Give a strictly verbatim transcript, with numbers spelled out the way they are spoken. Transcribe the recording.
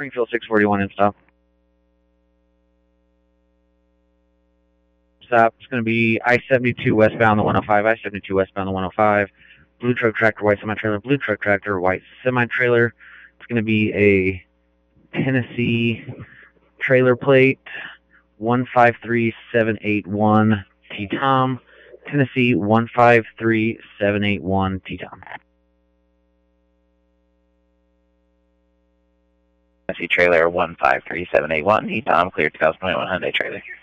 Springfield six forty-one in stop. Stop. It's going to be I seventy-two westbound the one oh five, I seventy-two westbound the one oh five. Blue truck tractor, white semi-trailer, blue truck tractor, white semi-trailer. It's going to be a Tennessee trailer plate, one five three seven eight one T-Tom. Tennessee one five three seven eight one T-Tom. Tennessee trailer one five three seven eight one T-Tom, cleared two thousand twenty-one Hyundai trailer.